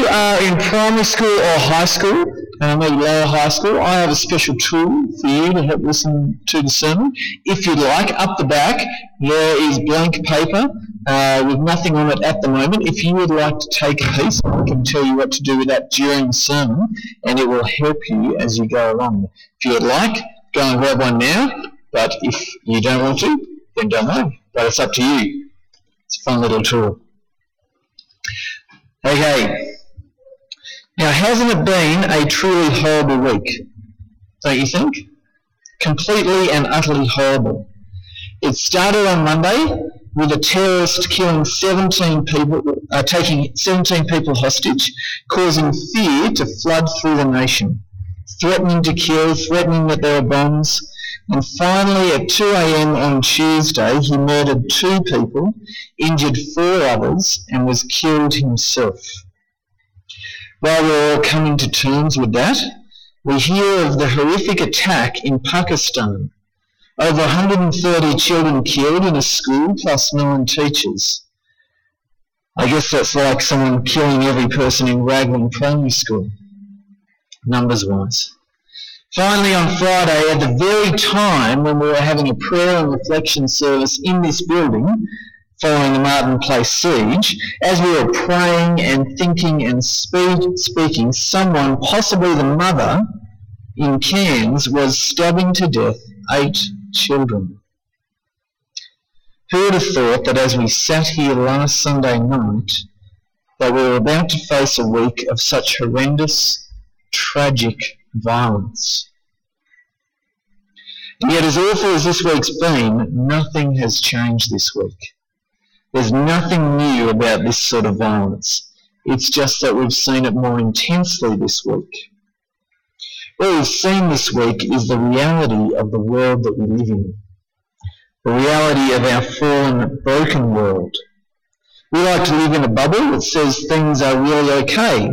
are in primary school or high school, maybe lower high school, I have a special tool for you to help listen to the sermon. If you'd like, up the back, there is blank paper with nothing on it at the moment. If you would like to take a piece, I can tell you what to do with that during the sermon, and it will help you as you go along. If you would like, go and grab one now, but if you don't want to, then don't worry. But it's up to you. It's a fun little tool. Okay. Now, hasn't it been a truly horrible week? Don't you think? Completely and utterly horrible. It started on Monday with a terrorist killing 17 people, taking 17 people hostage, causing fear to flood through the nation, threatening to kill, threatening that there are bombs. And finally, at 2 a.m. on Tuesday, he murdered 2 people, injured 4 others, and was killed himself. While we're all coming to terms with that, we hear of the horrific attack in Pakistan. Over 130 children killed in a school, plus 9 teachers. I guess that's like someone killing every person in Raglan Primary School, numbers-wise. Finally, on Friday, at the very time when we were having a prayer and reflection service in this building, following the Martin Place siege, as we were praying and thinking and speaking, someone, possibly the mother in Cairns, was stabbing to death 8 children. Who would have thought that as we sat here last Sunday night, that we were about to face a week of such horrendous, tragic violence? And yet, as awful as this week's been, nothing has changed this week. There's nothing new about this sort of violence. It's just that we've seen it more intensely this week. What we've seen this week is the reality of the world that we live in, the reality of our fallen, broken world. We like to live in a bubble that says things are really okay.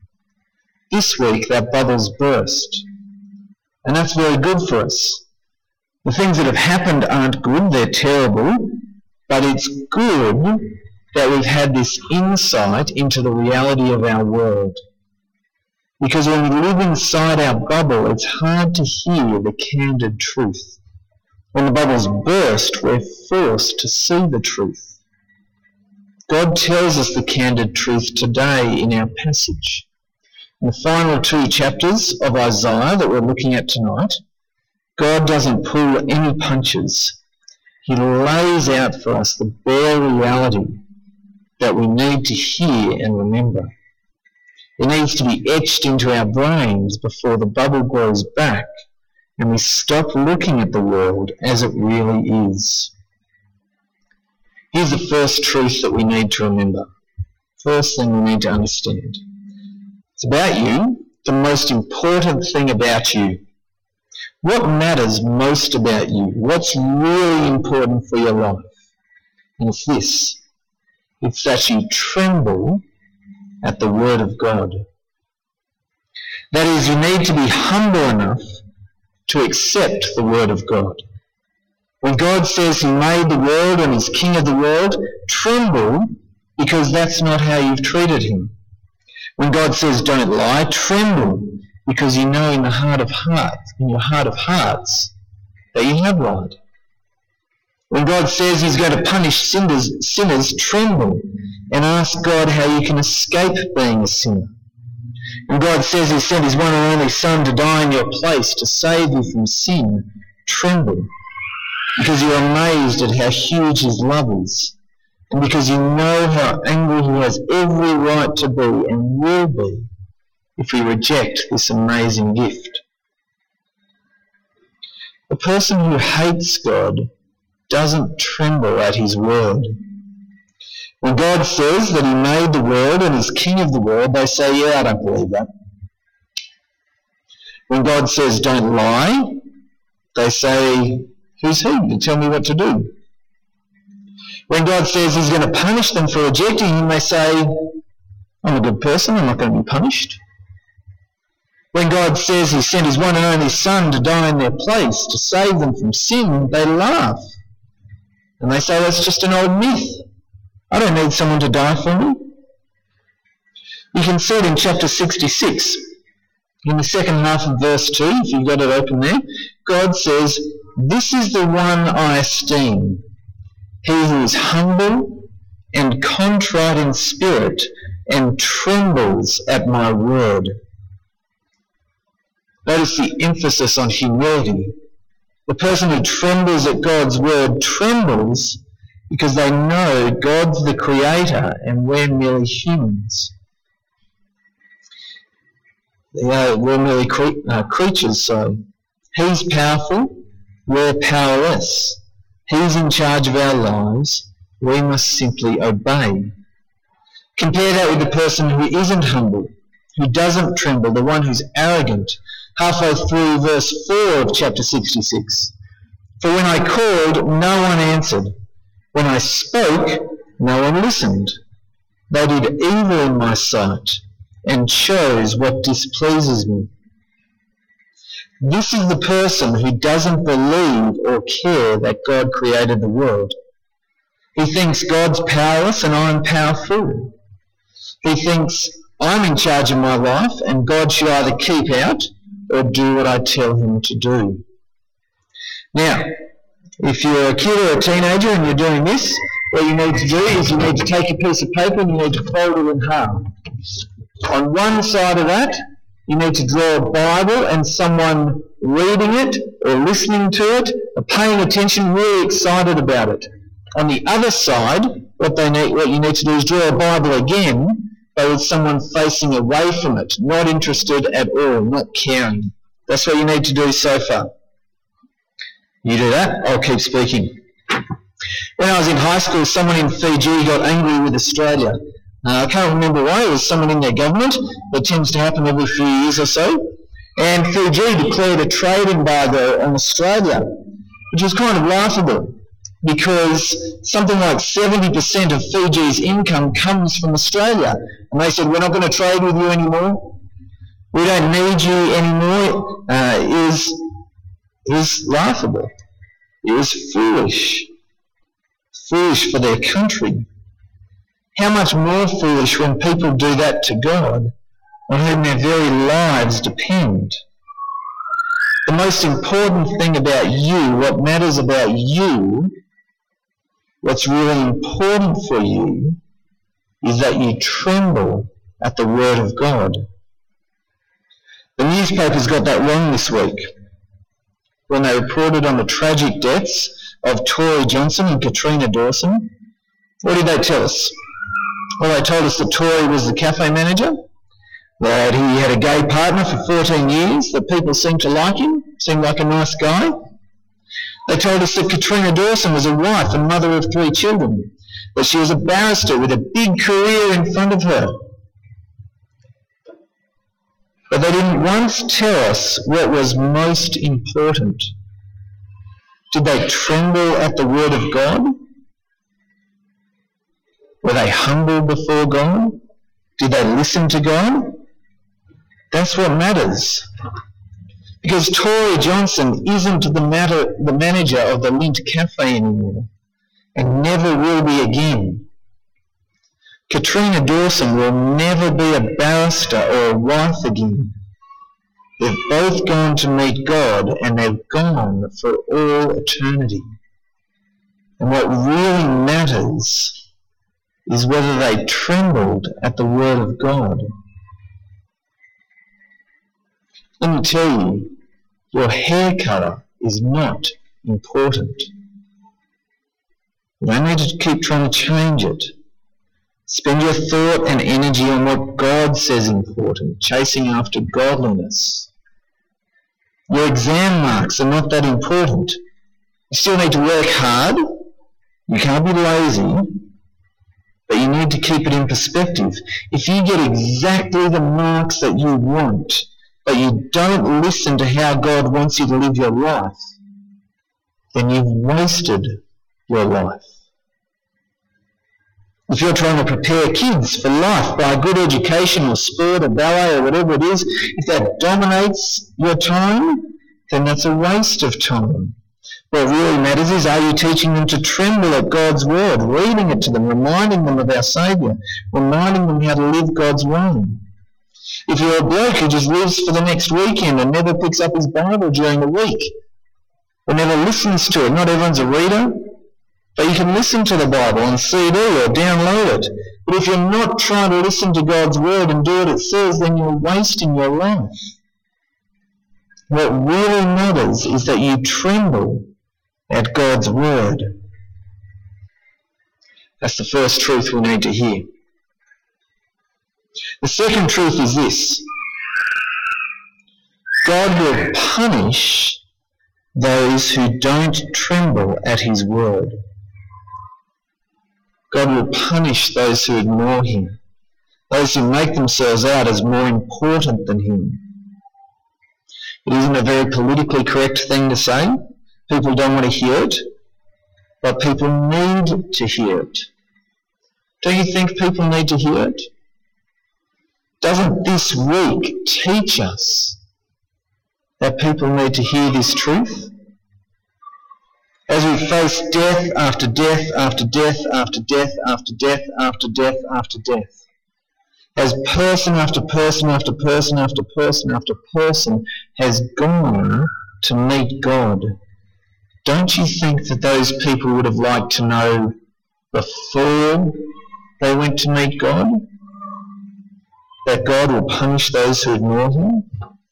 This week, that bubble's burst, and that's very good for us. The things that have happened aren't good, they're terrible, but it's good that we've had this insight into the reality of our world. Because when we live inside our bubble, it's hard to hear the candid truth. When the bubbles burst, we're forced to see the truth. God tells us the candid truth today in our passage. In the final 2 chapters of Isaiah that we're looking at tonight, God doesn't pull any punches. He lays out for us the bare reality that we need to hear and remember. It needs to be etched into our brains before the bubble grows back and we stop looking at the world as it really is. Here's the first truth that we need to remember. First thing we need to understand. It's about you, the most important thing about you. What matters most about you? What's really important for your life? And it's this. It's that you tremble at the word of God. That is, you need to be humble enough to accept the word of God. When God says he made the world and is king of the world, tremble because that's not how you've treated him. When God says don't lie, tremble because you know in your heart of hearts, that you have lied. When God says he's going to punish sinners, tremble and ask God how you can escape being a sinner. When God says he sent his one and only Son to die in your place to save you from sin, tremble because you're amazed at how huge his love is and because you know how angry he has every right to be and will be if we reject this amazing gift. The person who hates God doesn't tremble at his word. When God says that he made the world and is king of the world, they say, yeah, I don't believe that. When God says don't lie, they say, who's he to tell me what to do? When God says he's going to punish them for rejecting him, they say, I'm a good person, I'm not going to be punished. When God says he sent his one and only Son to die in their place to save them from sin, they laugh. And they say that's just an old myth. I don't need someone to die for me. You can see it in chapter 66. In the second half of verse 2, if you've got it open there, God says, "This is the one I esteem, he who is humble and contrite in spirit and trembles at my word." Notice the emphasis on humility. The person who trembles at God's word trembles because they know God's the creator and we're merely humans. We're merely creatures, so he's powerful, we're powerless. He's in charge of our lives, we must simply obey. Compare that with the person who isn't humble, who doesn't tremble, the one who's arrogant. Halfway through verse 4 of chapter 66. "For when I called, no one answered. When I spoke, no one listened. They did evil in my sight and chose what displeases me." This is the person who doesn't believe or care that God created the world. He thinks God's powerless and I'm powerful. He thinks I'm in charge of my life and God should either keep out or do what I tell him to do. Now, if you're a kid or a teenager and you're doing this, what you need to do is you need to take a piece of paper and you need to fold it in half. On one side of that, you need to draw a Bible and someone reading it or listening to it or paying attention, really excited about it. On the other side, what you need to do is draw a Bible again, but with someone facing away from it, not interested at all, not caring. That's what you need to do so far. You do that, I'll keep speaking. When I was in high school, someone in Fiji got angry with Australia. I can't remember why, it was someone in their government. It tends to happen every few years or so. And Fiji declared a trade embargo on Australia, which was kind of laughable because something like 70% of Fiji's income comes from Australia. And they said, "We're not going to trade with you anymore. We don't need you anymore." It was laughable. It was foolish. Foolish for their country. How much more foolish when people do that to God, on whom their very lives depend. The most important thing about you, what matters about you, what's really important for you, is that you tremble at the word of God. The newspapers got that wrong this week when they reported on the tragic deaths of Tory Johnson and Katrina Dawson. What did they tell us? Well, they told us that Tory was the cafe manager, that he had a gay partner for 14 years, that people seemed to like him, seemed like a nice guy. They told us that Katrina Dawson was a wife and mother of 3 children, that she was a barrister with a big career in front of her. But they didn't once tell us what was most important. Did they tremble at the word of God? Were they humble before God? Did they listen to God? That's what matters. Because Tory Johnson isn't the manager of the Lint Cafe anymore, and never will be again. Katrina Dawson will never be a barrister or a wife again. They've both gone to meet God, and they've gone for all eternity. And what really matters is whether they trembled at the word of God. Let me tell you, your hair colour is not important. You don't need to keep trying to change it. Spend your thought and energy on what God says important, chasing after godliness. Your exam marks are not that important. You still need to work hard. You can't be lazy. But you need to keep it in perspective. If you get exactly the marks that you want, but you don't listen to how God wants you to live your life, then you've wasted your life. If you're trying to prepare kids for life by a good education or sport or ballet or whatever it is, if that dominates your time, then that's a waste of time. What really matters is, are you teaching them to tremble at God's word, reading it to them, reminding them of our Saviour, reminding them how to live God's way? If you're a bloke who just lives for the next weekend and never picks up his Bible during the week, or never listens to it, not everyone's a reader, but you can listen to the Bible on CD or download it. But if you're not trying to listen to God's word and do what it says, then you're wasting your life. What really matters is that you tremble at God's word. That's the first truth we need to hear. The second truth is this: God will punish those who don't tremble at his word. God will punish those who ignore him, those who make themselves out as more important than him. It isn't a very politically correct thing to say. People don't want to hear it, but people need to hear it. Don't you think people need to hear it? Doesn't this week teach us that people need to hear this truth? As we face death after death after death after death after death after death after death, as person after person after person after person after person has gone to meet God, don't you think that those people would have liked to know before they went to meet God that God will punish those who ignore him?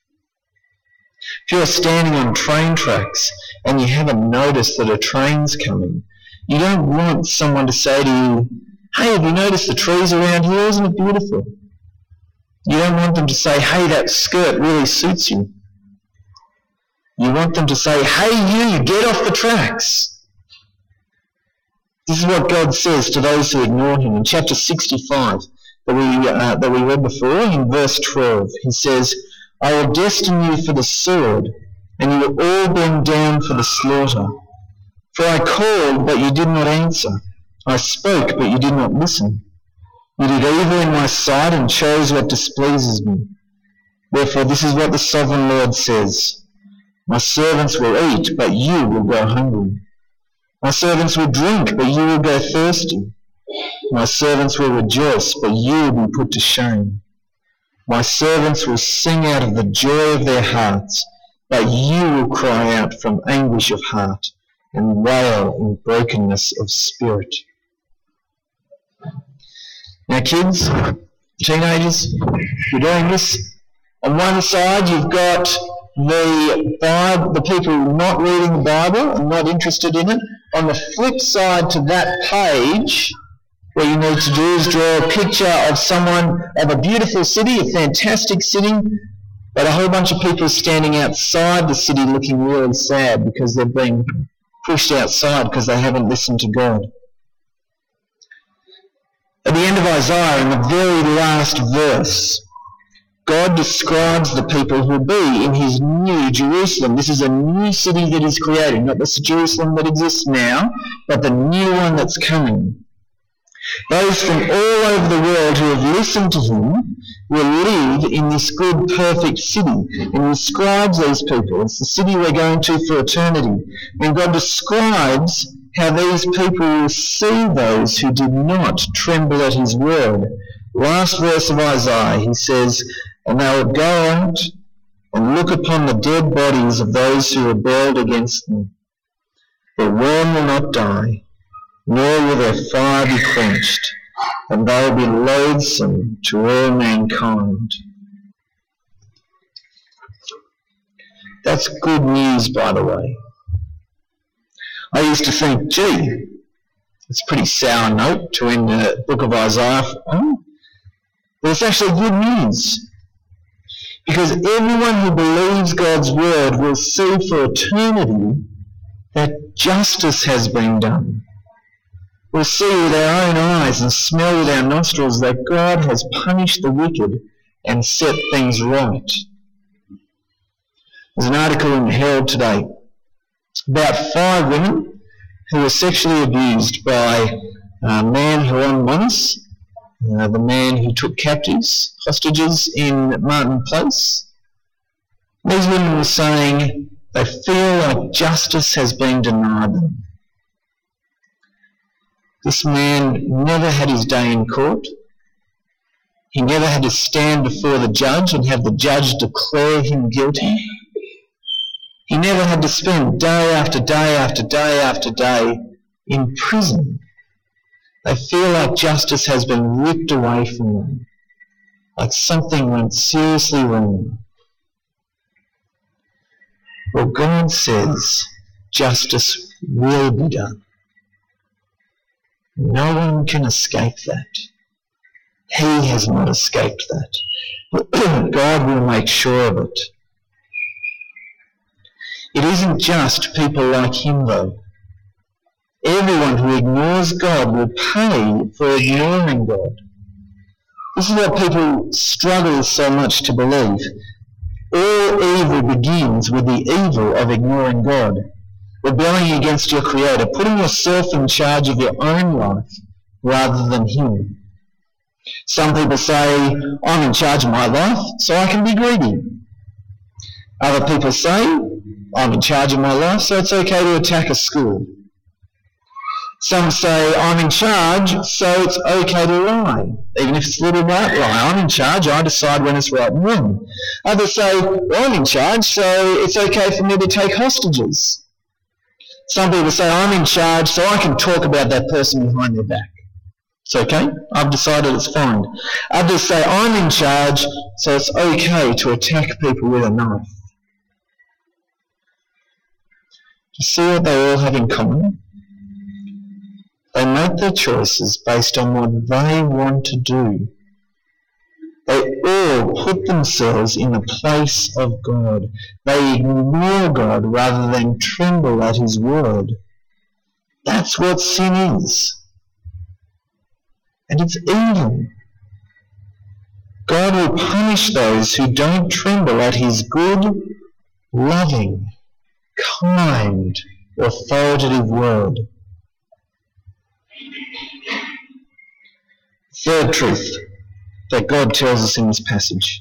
If you're standing on train tracks and you haven't noticed that a train's coming, you don't want someone to say to you, "Hey, have you noticed the trees around here? Isn't it beautiful?" You don't want them to say, "Hey, that skirt really suits you." You want them to say, "Hey, you, get off the tracks." This is what God says to those who ignore him. In chapter 65 that we read before, in verse 12, he says, "I will destine you for the sword, and you will all bring down for the slaughter. For I called, but you did not answer. I spoke, but you did not listen. You did evil in my sight and chose what displeases me. Therefore this is what the sovereign Lord says. My servants will eat, but you will go hungry. My servants will drink, but you will go thirsty. My servants will rejoice, but you will be put to shame. My servants will sing out of the joy of their hearts, but you will cry out from anguish of heart and wail in brokenness of spirit." Now kids, teenagers, you're doing this. On one side you've got the people not reading the Bible and not interested in it. On the flip side to that page, what you need to do is draw a picture of a beautiful city, a fantastic city, but a whole bunch of people standing outside the city looking really sad because they've been pushed outside because they haven't listened to God. At the end of Isaiah, in the very last verse, God describes the people who will be in his new Jerusalem. This is a new city that is created, not the Jerusalem that exists now, but the new one that's coming. Those from all over the world who have listened to him will live in this good, perfect city. And he describes these people. It's the city we're going to for eternity. And God describes how these people will see those who did not tremble at his word. Last verse of Isaiah, he says, "And they will go out and look upon the dead bodies of those who rebelled against me. The worm will not die, nor will their fire be quenched, and they will be loathsome to all mankind." That's good news, by the way. I used to think, gee, it's a pretty sour note to end the book of Isaiah on. But it's actually good news. Because everyone who believes God's word will see for eternity that justice has been done. We'll see with our own eyes and smell with our nostrils that God has punished the wicked and set things right. There's an article in the Herald today about 5 women who were sexually abused by man Haron Monis, the man who took hostages in Martin Place. These women were saying They feel like justice has been denied them. This man never had his day in court. He never had to stand before the judge and have the judge declare him guilty. He never had to spend day after day after day after day in prison. They feel like justice has been ripped away from them, like something went seriously wrong. Well, God says justice will be done. No one can escape that. He has not escaped that. God will make sure of it. It isn't just people like him, though. Everyone who ignores God will pay for ignoring God. This is what people struggle so much to believe. All evil begins with the evil of ignoring God, rebelling against your Creator, putting yourself in charge of your own life rather than Him. Some people say, I'm in charge of my life, so I can be greedy. Other people say, I'm in charge of my life, so it's okay to attack a school. Some say, I'm in charge, so it's okay to lie, even if it's a little white lie. I'm in charge, I decide when it's right and wrong. Others say, well, I'm in charge, so it's okay for me to take hostages. Some people say, I'm in charge, so I can talk about that person behind their back. It's okay, I've decided it's fine. Others say, I'm in charge, so it's okay to attack people with a knife. You see what they all have in common? They make their choices based on what they want to do. They all put themselves in the place of God. They ignore God rather than tremble at His word. That's what sin is. And it's evil. God will punish those who don't tremble at His good, loving, kind, authoritative word. Third truth that God tells us in this passage.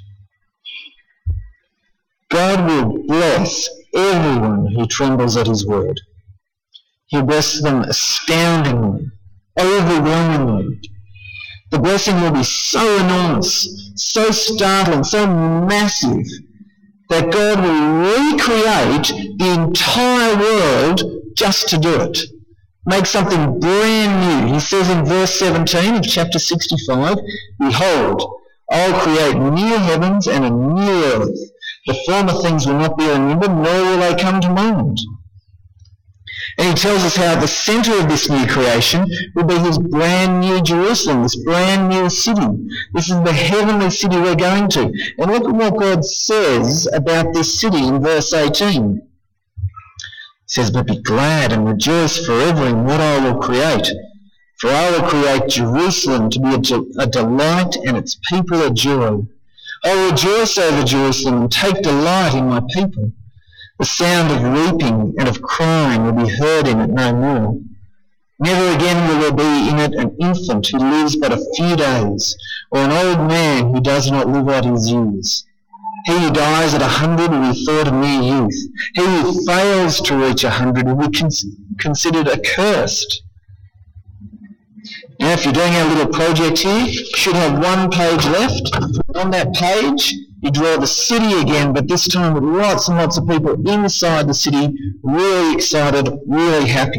God will bless everyone who trembles at His word. He'll bless them astoundingly, overwhelmingly. The blessing will be so enormous, so startling, so massive, that God will recreate the entire world just to do it. Make something brand new. He says in verse 17 of chapter 65, Behold, I'll create new heavens and a new earth. The former things will not be remembered, nor will they come to mind. And he tells us how at the centre of this new creation will be His brand new Jerusalem, this brand new city. This is the heavenly city we're going to. And look at what God says about this city in verse 18. He says, But be glad and rejoice forever in what I will create. For I will create Jerusalem to be a delight and its people a joy. I will rejoice over Jerusalem and take delight in my people. The sound of weeping and of crying will be heard in it no more. Never again will there be in it an infant who lives but a few days, or an old man who does not live out his years. He who dies at 100 will be thought a mere youth. He who fails to reach 100 will be considered accursed. Now, if you're doing our little project here, you should have one page left. On that page, you draw the city again, but this time with lots and lots of people inside the city, really excited, really happy.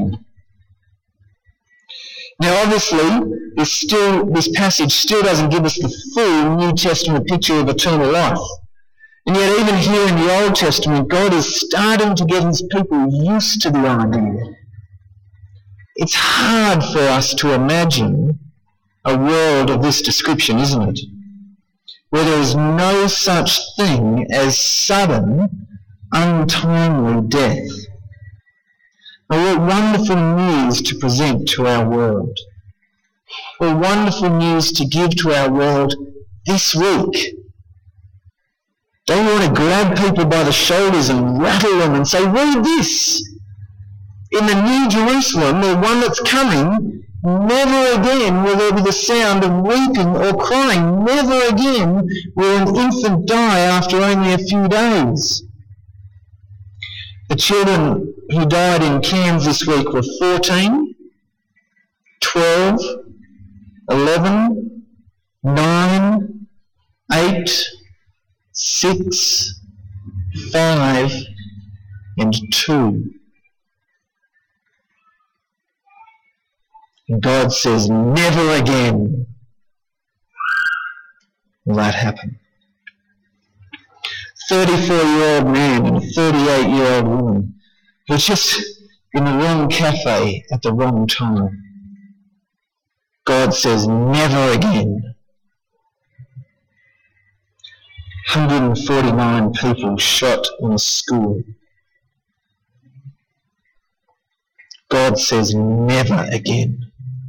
Now, obviously, this passage still doesn't give us the full New Testament picture of eternal life. And yet, even here in the Old Testament, God is starting to get His people used to the idea. It's hard for us to imagine a world of this description, isn't it? Where there is no such thing as sudden, untimely death. What wonderful news to present to our world. What wonderful news to give to our world this week. Don't you want to grab people by the shoulders and rattle them and say, read this. In the New Jerusalem, the one that's coming, never again will there be the sound of weeping or crying. Never again will an infant die after only a few days. The children who died in Cairns this week were 14, 12, 11, 9, 8, 6, 5, and 2. And God says, never again will that happen. 34-year-old man and a 38-year-old woman who was just in the wrong cafe at the wrong time. God says, never again. 149 people shot in a school. God says, never again.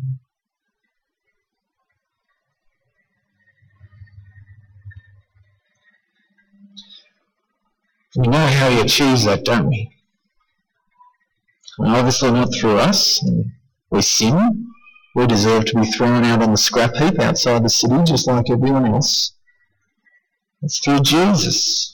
We know how he achieves that, don't we? Well, obviously not through us. We sin. We deserve to be thrown out on the scrap heap outside the city just like everyone else. It's through Jesus.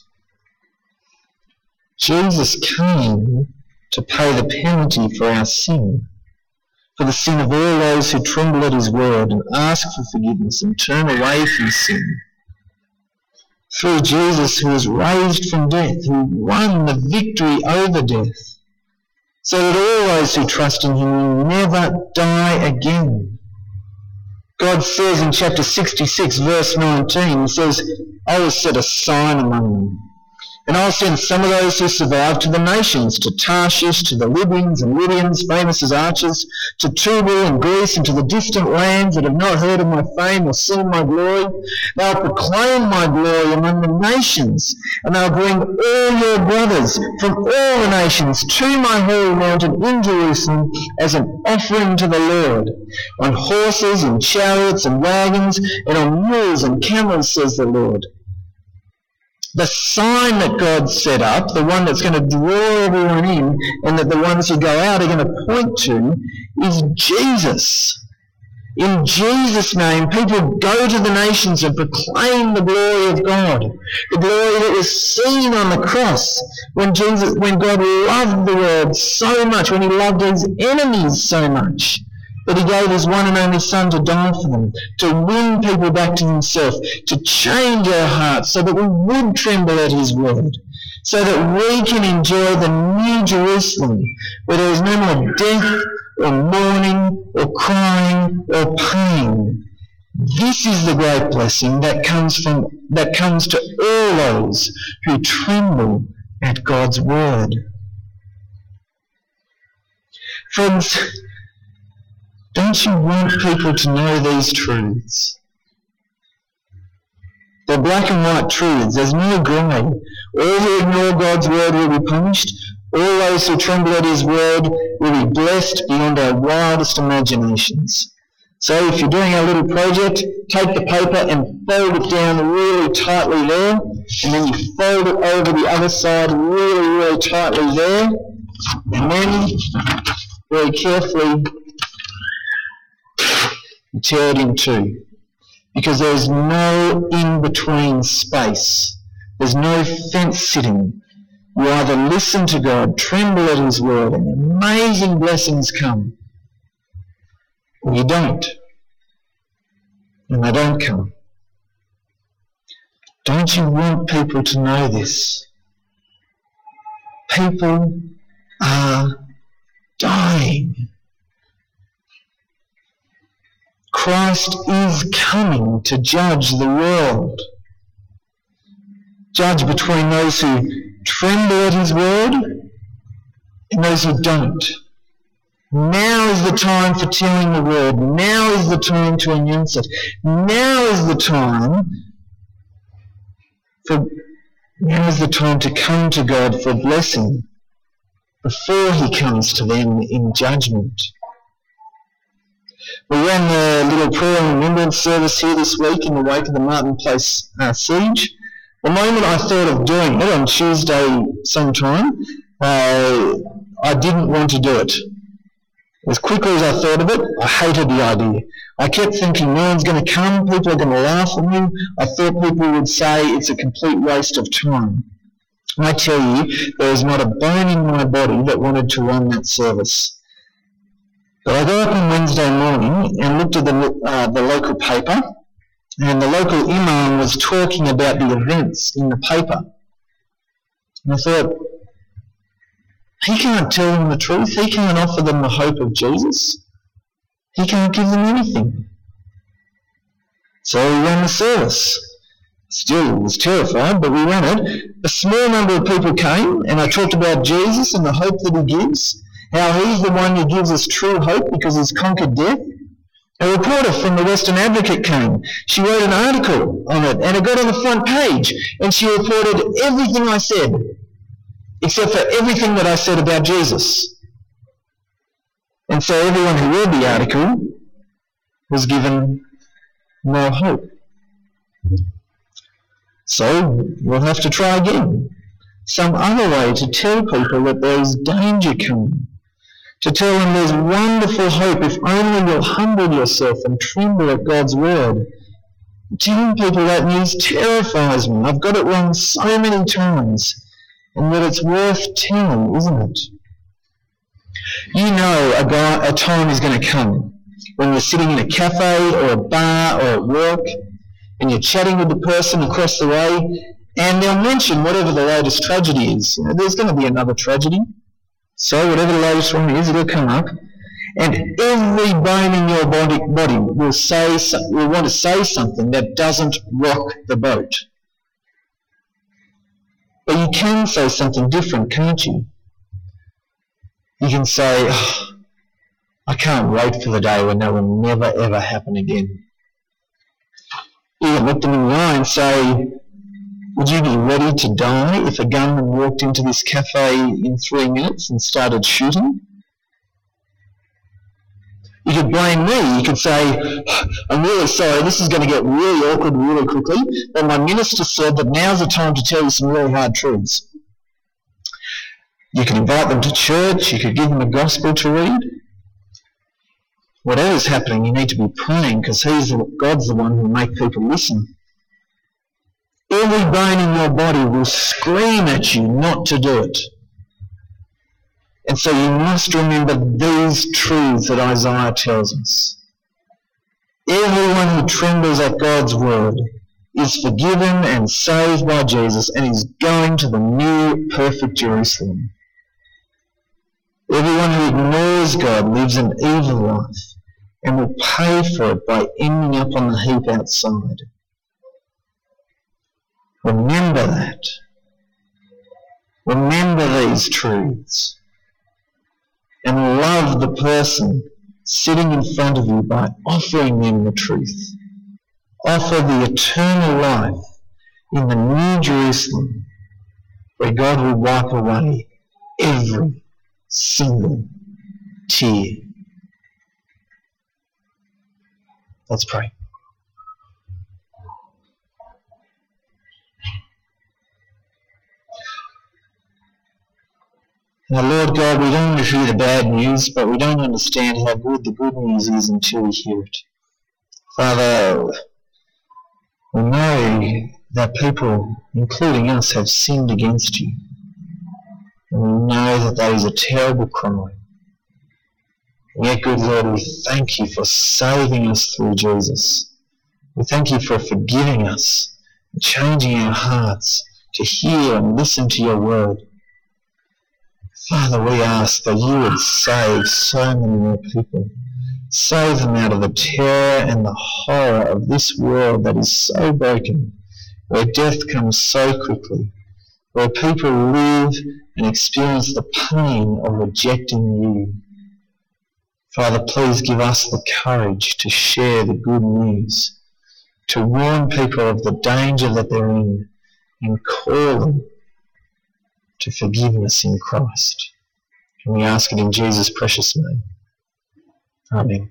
Jesus came to pay the penalty for our sin, for the sin of all those who tremble at his word and ask for forgiveness and turn away from sin. Through Jesus, who was raised from death, who won the victory over death, so that all those who trust in him will never die again. God says in chapter 66, verse 19, he says, I will set a sign among them, and I'll send some of those who survive to the nations, to Tarshish, to the Libyans and Lydians, famous as archers, to Tubal and Greece, and to the distant lands that have not heard of my fame or seen my glory. They'll proclaim my glory among the nations, and they'll bring all your brothers from all the nations to my holy mountain in Jerusalem as an offering to the Lord, on horses and chariots and wagons, and on mules and camels, says the Lord. The sign that God set up, the one that's going to draw everyone in, and that the ones who go out are going to point to, is Jesus. In Jesus' name, people go to the nations and proclaim the glory of God, the glory that was seen on the cross when God loved the world so much, when he loved his enemies so much, that he gave his one and only Son to die for them, to win people back to himself, to change our hearts so that we would tremble at his word, so that we can enjoy the new Jerusalem, where there is no more death or mourning or crying or pain. This is the great blessing that comes to all those who tremble at God's word. Friends, don't you want people to know these truths? They're black and white truths. There's no grey. All who ignore God's word will be punished. All those who tremble at his word will be blessed beyond our wildest imaginations. So if you're doing a little project, take the paper and fold it down really tightly there, and then you fold it over the other side really, really tightly there, and then very carefully you tear it in two, because there's no in-between space. There's no fence sitting. You either listen to God, tremble at his word, and amazing blessings come, or you don't, and they don't come. Don't you want people to know this? People are dying. Christ is coming to judge the world. Judge between those who tremble at his word and those who don't. Now is the time for telling the word. Now is the time to announce it. Now is the time to come to God for blessing before he comes to them in judgment. We ran the little prayer and remembrance service here this week in the wake of the Martin Place siege. The moment I thought of doing it on Tuesday sometime, I didn't want to do it. As quickly as I thought of it, I hated the idea. I kept thinking, no one's going to come, people are going to laugh at me. I thought people would say it's a complete waste of time. I tell you, there is not a bone in my body that wanted to run that service. But I got up on Wednesday morning and looked at the local paper, and the local imam was talking about the events in the paper. And I thought, he can't tell them the truth. He can't offer them the hope of Jesus. He can't give them anything. So we ran the service. Still was terrified, but we ran it. A small number of people came, and I talked about Jesus and the hope that he gives, how he's the one who gives us true hope because he's conquered death. A reporter from the Western Advocate came. She wrote an article on it, and it got on the front page, and she reported everything I said, except for everything that I said about Jesus. And so everyone who read the article was given no hope. So we'll have to try again. Some other way to tell people that there is danger coming. To tell them there's wonderful hope if only you'll humble yourself and tremble at God's word. Telling people that news terrifies me. I've got it wrong so many times. And that it's worth telling, isn't it? You know a time is going to come when you're sitting in a cafe or a bar or at work and you're chatting with the person across the way and they'll mention whatever the latest tragedy is. You know, there's going to be another tragedy. So whatever the latest one is, it'll come up. And every bone in your body will want to say something that doesn't rock the boat. But you can say something different, can't you? You can say, I can't wait for the day when that will never ever happen again. You can look them in the eye and say, would you be ready to die if a gunman walked into this cafe in 3 minutes and started shooting? You could blame me. You could say, I'm really sorry, this is going to get really awkward really quickly, but my minister said that now's the time to tell you some really hard truths. You could invite them to church. You could give them a gospel to read. Whatever's happening, you need to be praying because God's the one who will make people listen. Every bone in your body will scream at you not to do it. And so you must remember these truths that Isaiah tells us. Everyone who trembles at God's word is forgiven and saved by Jesus and is going to the new perfect Jerusalem. Everyone who ignores God lives an evil life and will pay for it by ending up on the heap outside. Remember that. Remember these truths. And love the person sitting in front of you by offering them the truth. Offer the eternal life in the new Jerusalem where God will wipe away every single tear. Let's pray. Now, Lord God, we don't want to hear the bad news, but we don't understand how good the good news is until we hear it. Father, we know that people, including us, have sinned against you. And we know that is a terrible crime. And yet, good Lord, we thank you for saving us through Jesus. We thank you for forgiving us and changing our hearts to hear and listen to your word. Father, we ask that you would save so many more people. Save them out of the terror and the horror of this world that is so broken, where death comes so quickly, where people live and experience the pain of rejecting you. Father, please give us the courage to share the good news, to warn people of the danger that they're in, and call them to forgiveness in Christ. And we ask it in Jesus' precious name. Amen.